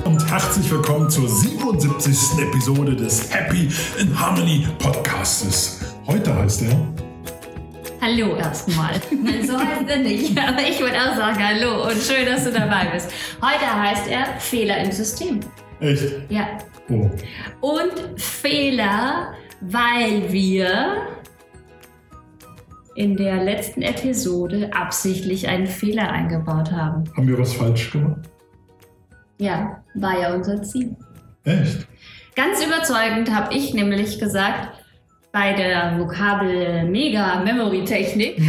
und herzlich willkommen zur 77. Episode des Happy in Harmony Podcastes. Heute heißt er... Hallo erstmal. So heißt er nicht, aber ich würde auch sagen Hallo und schön, dass du dabei bist. Heute heißt er Fehler im System. Echt? Ja. Oh. Und Fehler, weil wir in der letzten Episode absichtlich einen Fehler eingebaut haben. Haben wir was falsch gemacht? Ja, war ja unser Ziel. Echt? Ganz überzeugend habe ich nämlich gesagt, bei der Vokabel Mega-Memory-Technik,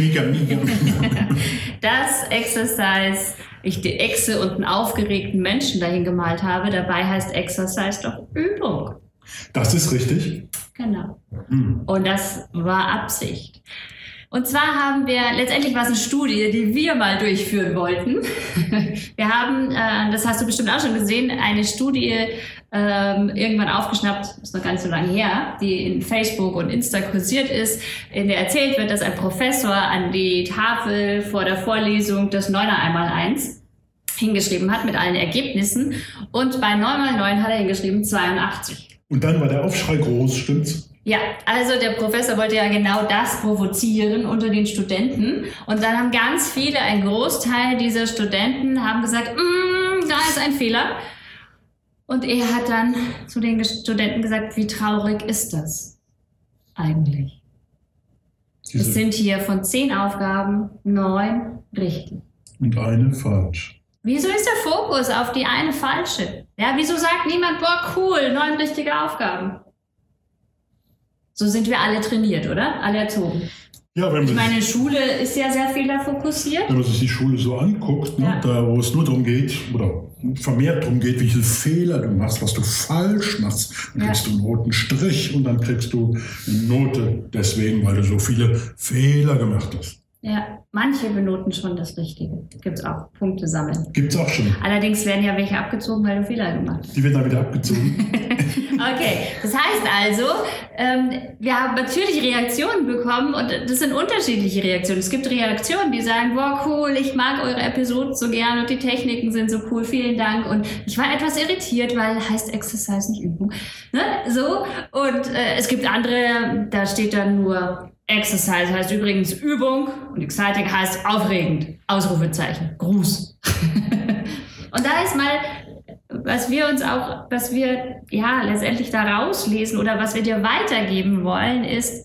das Exercise, ich die Echse und einen aufgeregten Menschen dahin gemalt habe. Dabei heißt Exercise doch Übung. Das ist richtig. Genau. Und das war Absicht. Und zwar haben wir, letztendlich war es eine Studie, die wir mal durchführen wollten. Wir haben, das hast du bestimmt auch schon gesehen, eine Studie irgendwann aufgeschnappt, ist noch gar nicht so lange her, die in Facebook und Insta kursiert ist, in der erzählt wird, dass ein Professor an die Tafel vor der Vorlesung das 9er einmal 1 hingeschrieben hat mit allen Ergebnissen. Und bei 9 mal 9 hat er hingeschrieben 82. Und dann war der Aufschrei groß, stimmt's? Ja, also der Professor wollte ja genau das provozieren unter den Studenten. Und dann haben ganz viele, ein Großteil dieser Studenten haben gesagt, da ist ein Fehler. Und er hat dann zu den Studenten gesagt, wie traurig ist das eigentlich? Es sind hier von 10 Aufgaben 9 richtig. Und eine falsch. Wieso ist der Fokus auf die eine falsche? Ja, wieso sagt niemand, boah, cool, 9 richtige Aufgaben? So sind wir alle trainiert, oder? Alle erzogen. Ja, ich meine, Schule ist ja sehr fehlerfokussiert. Wenn man sich die Schule so anguckt, ne, ja. Da wo es nur darum geht, oder vermehrt darum geht, wie viele Fehler du machst, was du falsch machst, dann kriegst du einen roten Strich und dann kriegst du eine Note deswegen, weil du so viele Fehler gemacht hast. Ja, manche benoten schon das Richtige. Gibt es auch. Punkte sammeln. Gibt es auch schon. Allerdings werden ja welche abgezogen, weil du Fehler gemacht hast. Die werden dann wieder abgezogen. Okay, das heißt also, wir haben natürlich Reaktionen bekommen und das sind unterschiedliche Reaktionen. Es gibt Reaktionen, die sagen, boah, cool, ich mag eure Episoden so gern und die Techniken sind so cool, vielen Dank. Und ich war etwas irritiert, weil heißt Exercise nicht Übung. Ne? So. Und es gibt andere, da steht dann nur Exercise heißt übrigens Übung und Exciting heißt aufregend. Ausrufezeichen. Gruß. Und da ist mal, was wir letztendlich da rauslesen oder was wir dir weitergeben wollen, ist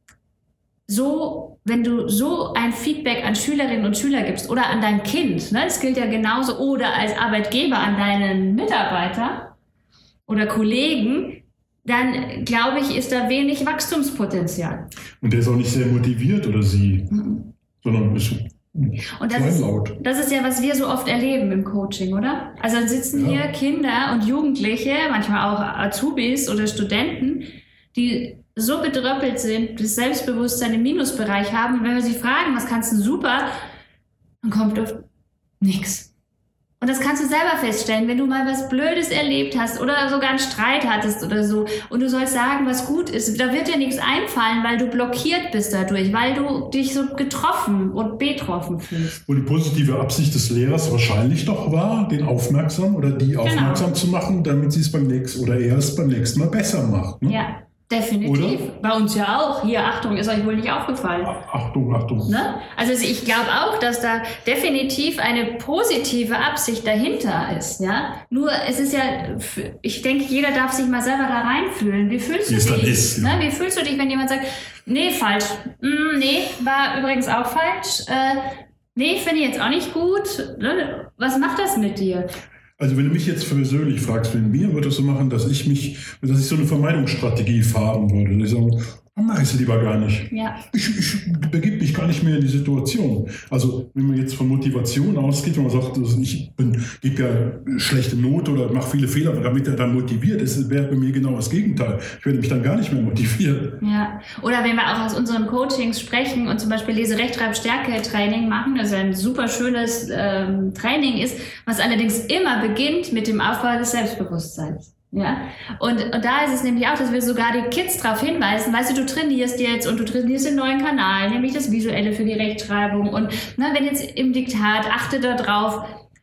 so, wenn du so ein Feedback an Schülerinnen und Schüler gibst oder an dein Kind, ne, das gilt ja genauso, oder als Arbeitgeber an deinen Mitarbeiter oder Kollegen, dann, glaube ich, ist da wenig Wachstumspotenzial. Und der ist auch nicht sehr motiviert oder sie, sondern ist und das ist ja, was wir so oft erleben im Coaching, oder? Also dann sitzen hier Kinder und Jugendliche, manchmal auch Azubis oder Studenten, die so bedröppelt sind, das Selbstbewusstsein im Minusbereich haben. Und wenn wir sie fragen, was kannst du super, dann kommt oft nichts. Und das kannst du selber feststellen, wenn du mal was Blödes erlebt hast oder sogar einen Streit hattest oder so und du sollst sagen, was gut ist. Da wird dir nichts einfallen, weil du blockiert bist dadurch, weil du dich so getroffen und betroffen fühlst. Wo die positive Absicht des Lehrers wahrscheinlich doch war, den aufmerksam oder die aufmerksam zu machen, damit sie es beim nächsten oder er es beim nächsten Mal besser macht. Ne? Ja. Definitiv. Oder? Bei uns ja auch. Hier, Achtung, ist euch wohl nicht aufgefallen. Achtung. Ne? Also ich glaube auch, dass da definitiv eine positive Absicht dahinter ist. Ja? Nur es ist ja, ich denke, jeder darf sich mal selber da reinfühlen. Wie fühlst du dich? Ne? Wie fühlst du dich, wenn jemand sagt, nee, falsch. Nee, war übrigens auch falsch. Nee, finde ich jetzt auch nicht gut. Was macht das mit dir? Also wenn du mich jetzt persönlich fragst, mit mir würde es so machen, dass ich so eine Vermeidungsstrategie fahren würde. Dass ich sage, mach ich es lieber gar nicht. Ja. Ich begebe mich gar nicht mehr in die Situation. Also wenn man jetzt von Motivation ausgeht, wenn man sagt, ich gebe ja schlechte Note oder mache viele Fehler, damit er dann motiviert ist, wäre bei mir genau das Gegenteil. Ich werde mich dann gar nicht mehr motivieren. Ja, oder wenn wir auch aus unseren Coachings sprechen und zum Beispiel Lese-Rechtschreib-Stärke-Training machen, das ein super schönes Training ist, was allerdings immer beginnt mit dem Aufbau des Selbstbewusstseins. Ja, und da ist es nämlich auch, dass wir sogar die Kids darauf hinweisen, weißt du trainierst jetzt und du trainierst den neuen Kanal, nämlich das Visuelle für die Rechtschreibung und wenn jetzt im Diktat, achte da drauf,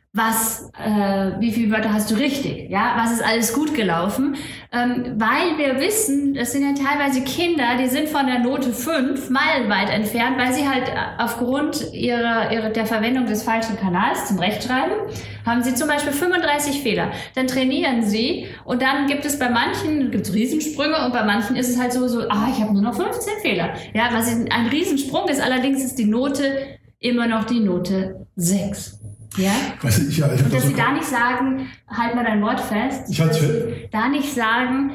wie viele Wörter hast du richtig, ja, was ist alles gut gelaufen, weil wir wissen, das sind ja teilweise Kinder, die sind von der Note 5 meilenweit entfernt, weil sie halt aufgrund der Verwendung des falschen Kanals zum Rechtschreiben, haben sie zum Beispiel 35 Fehler. Dann trainieren sie und dann gibt es bei manchen Riesensprünge und bei manchen ist es halt so, ich habe nur noch 15 Fehler. Ja, was ein Riesensprung ist, allerdings ist die Note immer noch die Note 6. Ja? Und dass sie da nicht sagen, halt mal dein Wort fest, dass sie da nicht sagen,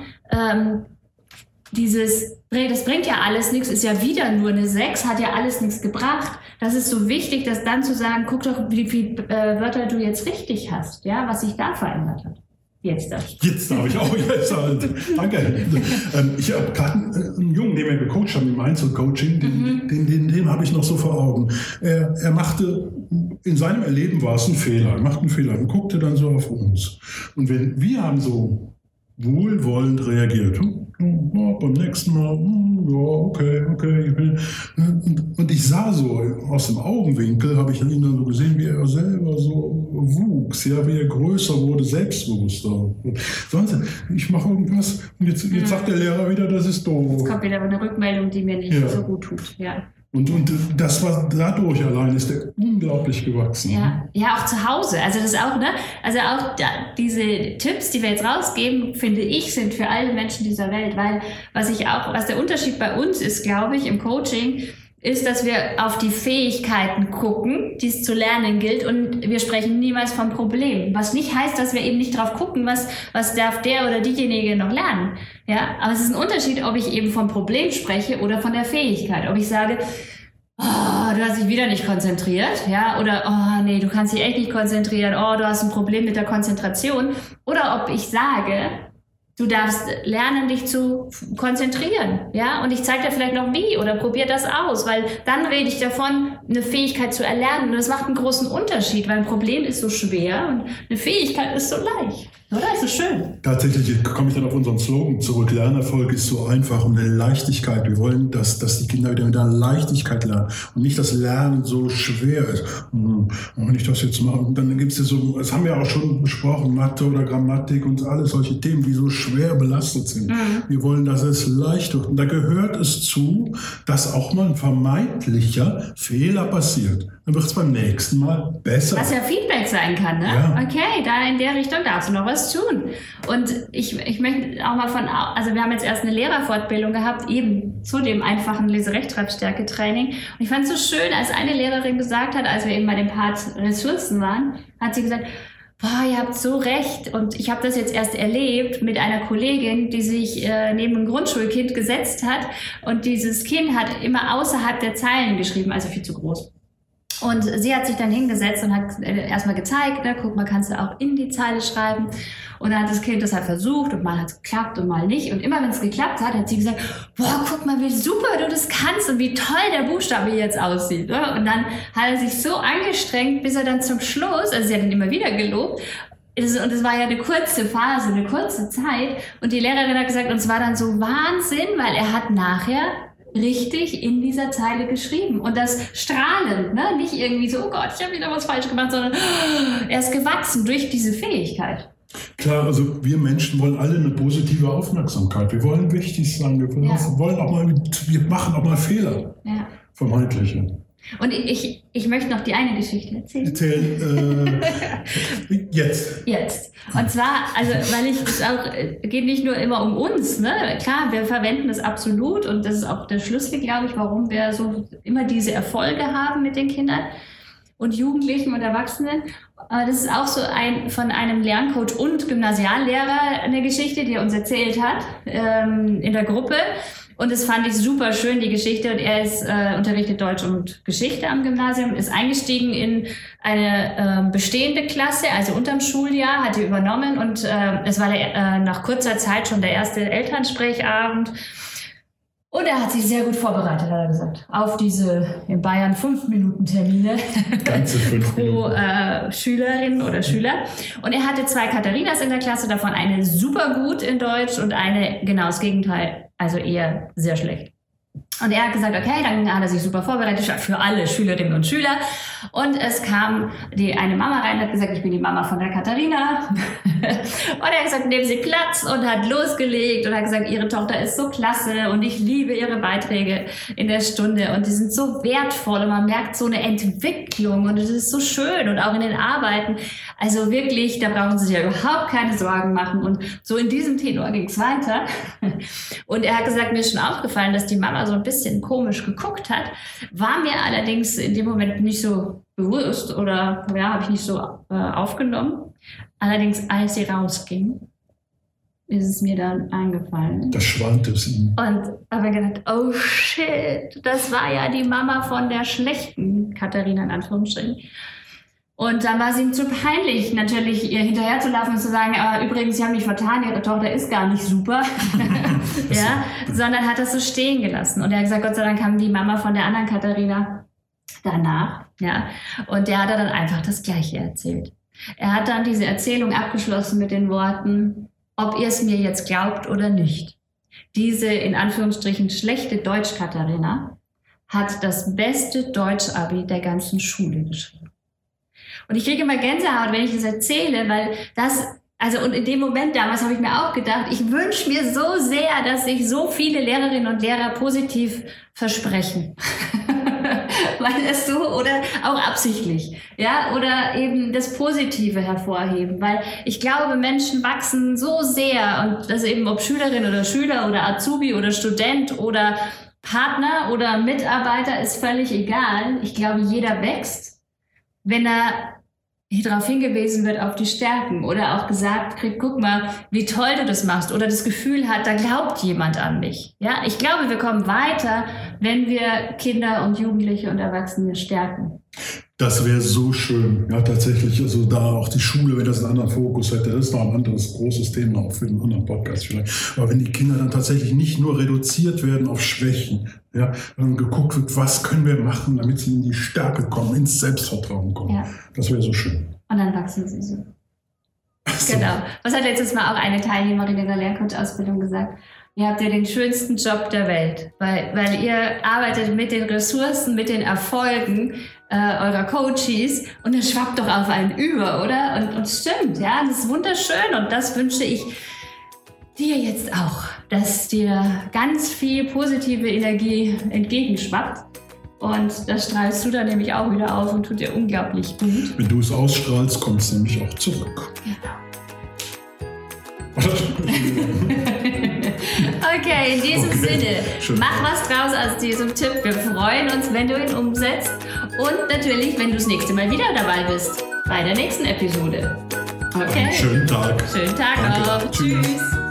das bringt ja alles nichts, ist ja wieder nur eine 6, hat ja alles nichts gebracht. Das ist so wichtig, das dann zu sagen, guck doch, wie viele Wörter du jetzt richtig hast, ja, was sich da verändert hat. Jetzt darf ich auch. Danke. Ich habe gerade einen Jungen, den wir gecoacht haben im Einzelcoaching, den habe ich noch so vor Augen. Er machte, in seinem Erleben war es ein Fehler. Er machte einen Fehler und guckte dann so auf uns. Und wir haben so wohlwollend reagiert. Beim nächsten Mal, okay. Und ich sah so aus dem Augenwinkel, habe ich ihn dann so gesehen, wie er selber so wuchs, ja, wie er größer wurde, selbstbewusster. Sonst, ich mache irgendwas und jetzt sagt der Lehrer wieder, das ist doof. Jetzt kommt wieder eine Rückmeldung, die mir nicht so gut tut, ja. Und das war dadurch allein, ist der unglaublich gewachsen. Ja, auch zu Hause. Also das auch, ne? Also auch diese Tipps, die wir jetzt rausgeben, finde ich, sind für alle Menschen dieser Welt. Weil was der Unterschied bei uns ist, glaube ich, im Coaching, ist, dass wir auf die Fähigkeiten gucken, die es zu lernen gilt, und wir sprechen niemals vom Problem. Was nicht heißt, dass wir eben nicht drauf gucken, was darf der oder diejenige noch lernen. Ja, aber es ist ein Unterschied, ob ich eben vom Problem spreche oder von der Fähigkeit. Ob ich sage, du hast dich wieder nicht konzentriert, ja, oder nee, du kannst dich echt nicht konzentrieren, du hast ein Problem mit der Konzentration, oder ob ich sage, du darfst lernen, dich zu konzentrieren, ja, und ich zeige dir vielleicht noch wie oder probier das aus, weil dann rede ich davon, eine Fähigkeit zu erlernen, und das macht einen großen Unterschied, weil ein Problem ist so schwer und eine Fähigkeit ist so leicht, oder? Ist so schön. Tatsächlich komme ich dann auf unseren Slogan zurück, Lernerfolg ist so einfach und eine Leichtigkeit. Wir wollen, dass die Kinder wieder mit einer Leichtigkeit lernen und nicht, dass Lernen so schwer ist. Wenn ich das jetzt mache, dann gibt es ja so, das haben wir auch schon besprochen, Mathe oder Grammatik und alles solche Themen, die so schwer belastet sind. Wir wollen, dass es leicht wird. Und da gehört es zu, dass auch mal ein vermeintlicher Fehler passiert. Dann wird es beim nächsten Mal besser. Was ja Feedback sein kann, ne? Ja. Okay, da in der Richtung darfst du noch was tun. Und ich möchte auch mal also wir haben jetzt erst eine Lehrerfortbildung gehabt, eben zu dem einfachen Leserechtschreibstärke-Training. Und ich fand es so schön, als eine Lehrerin gesagt hat, als wir eben bei dem Part Ressourcen waren, hat sie gesagt, ihr habt so recht, und ich habe das jetzt erst erlebt mit einer Kollegin, die sich neben ein Grundschulkind gesetzt hat, und dieses Kind hat immer außerhalb der Zeilen geschrieben, also viel zu groß. Und sie hat sich dann hingesetzt und hat erstmal gezeigt, ne, guck mal, kannst du auch in die Zeile schreiben. Und dann hat das Kind das halt versucht, und mal hat es geklappt und mal nicht. Und immer wenn es geklappt hat, hat sie gesagt, guck mal, wie super du das kannst und wie toll der Buchstabe jetzt aussieht. Ne? Und dann hat er sich so angestrengt, bis er dann zum Schluss, also sie hat ihn immer wieder gelobt, und es war ja eine kurze Phase, eine kurze Zeit. Und die Lehrerin hat gesagt, und es war dann so Wahnsinn, weil er hat nachher richtig in dieser Zeile geschrieben. Und das strahlend, ne? Nicht irgendwie so, oh Gott, ich habe wieder was falsch gemacht, sondern er ist gewachsen durch diese Fähigkeit. Klar, also wir Menschen wollen alle eine positive Aufmerksamkeit. Wir wollen wichtig sein. Wir wollen auch mal, wir machen auch mal Fehler. Ja. Vermeintliche. Und ich möchte noch die eine Geschichte erzählen. Jetzt. Und zwar, also, weil geht nicht nur immer um uns, ne? Klar, wir verwenden das absolut, und das ist auch der Schlüssel, glaube ich, warum wir so immer diese Erfolge haben mit den Kindern und Jugendlichen und Erwachsenen. Das ist auch so von einem Lerncoach und Gymnasiallehrer eine Geschichte, die er uns erzählt hat in der Gruppe. Und das fand ich super schön, die Geschichte. Und er unterrichtet Deutsch und Geschichte am Gymnasium, ist eingestiegen in eine bestehende Klasse, also unterm Schuljahr, hat die übernommen. Und es war nach kurzer Zeit schon der erste Elternsprechabend. Und er hat sich sehr gut vorbereitet, hat er gesagt, auf diese in Bayern 5-Minuten-Termine Ganze 5 pro Schülerin oder Schüler. Und er hatte 2 Katharinas in der Klasse, davon eine super gut in Deutsch und eine genau das Gegenteil, also eher sehr schlecht. Und er hat gesagt, okay, dann hat er sich super vorbereitet für alle Schülerinnen und Schüler. Und es kam eine Mama rein und hat gesagt, ich bin die Mama von der Katharina. Und er hat gesagt, nehmen Sie Platz und hat losgelegt und hat gesagt, Ihre Tochter ist so klasse und ich liebe Ihre Beiträge in der Stunde und die sind so wertvoll und man merkt so eine Entwicklung und es ist so schön und auch in den Arbeiten. Also wirklich, da brauchen Sie sich ja überhaupt keine Sorgen machen. Und so in diesem Tenor ging es weiter. Und er hat gesagt, mir ist schon aufgefallen, dass die Mama so ein bisschen komisch geguckt hat, war mir allerdings in dem Moment nicht so bewusst oder habe ich nicht so aufgenommen. Allerdings, als sie rausging, ist es mir dann eingefallen. Da schwante es ihm. Und habe gedacht, oh shit, das war ja die Mama von der schlechten Katharina in Anführungsstrichen. Und dann war es ihm zu peinlich, natürlich ihr hinterher zu laufen und zu sagen, aber übrigens, Sie haben mich vertan, Ihre Tochter ist gar nicht super. Ja, sondern hat das so stehen gelassen. Und er hat gesagt, Gott sei Dank kam die Mama von der anderen Katharina danach. Ja, und der hat dann einfach das Gleiche erzählt. Er hat dann diese Erzählung abgeschlossen mit den Worten, ob ihr es mir jetzt glaubt oder nicht. Diese in Anführungsstrichen schlechte Deutsch-Katharina hat das beste Deutsch-Abi der ganzen Schule geschrieben. Und ich kriege immer Gänsehaut, wenn ich das erzähle, weil und in dem Moment damals habe ich mir auch gedacht, ich wünsche mir so sehr, dass sich so viele Lehrerinnen und Lehrer positiv versprechen. Weil es so, oder auch absichtlich, ja, oder eben das Positive hervorheben, weil ich glaube, Menschen wachsen so sehr und das eben ob Schülerin oder Schüler oder Azubi oder Student oder Partner oder Mitarbeiter ist völlig egal. Ich glaube, jeder wächst, wenn er darauf hingewiesen wird auf die Stärken oder auch gesagt kriegt, guck mal, wie toll du das machst oder das Gefühl hat, da glaubt jemand an mich. Ja, ich glaube, wir kommen weiter, wenn wir Kinder und Jugendliche und Erwachsene stärken. Das wäre so schön, ja tatsächlich, also da auch die Schule, wenn das einen anderen Fokus hätte, das ist noch ein anderes großes Thema, auch für einen anderen Podcast vielleicht, aber wenn die Kinder dann tatsächlich nicht nur reduziert werden auf Schwächen, ja, dann geguckt wird, was können wir machen, damit sie in die Stärke kommen, ins Selbstvertrauen kommen, ja. Das wäre so schön. Und dann wachsen sie so. Genau. Was hat letztes Mal auch eine Teilnehmerin in der Lehrcoach-Ausbildung gesagt? Ihr habt ja den schönsten Job der Welt, weil ihr arbeitet mit den Ressourcen, mit den Erfolgen eurer Coaches und das schwappt doch auf einen über, oder? Und stimmt, ja, das ist wunderschön und das wünsche ich dir jetzt auch, dass dir ganz viel positive Energie entgegenschwappt. Und das strahlst du dann nämlich auch wieder aus und tut dir unglaublich gut. Wenn du es ausstrahlst, kommt es nämlich auch zurück. Genau. Okay, in diesem Sinne, mach was draus aus diesem Tipp. Wir freuen uns, wenn du ihn umsetzt. Und natürlich, wenn du das nächste Mal wieder dabei bist, bei der nächsten Episode. Okay. Schönen Tag. Schönen Tag noch. Tschüss.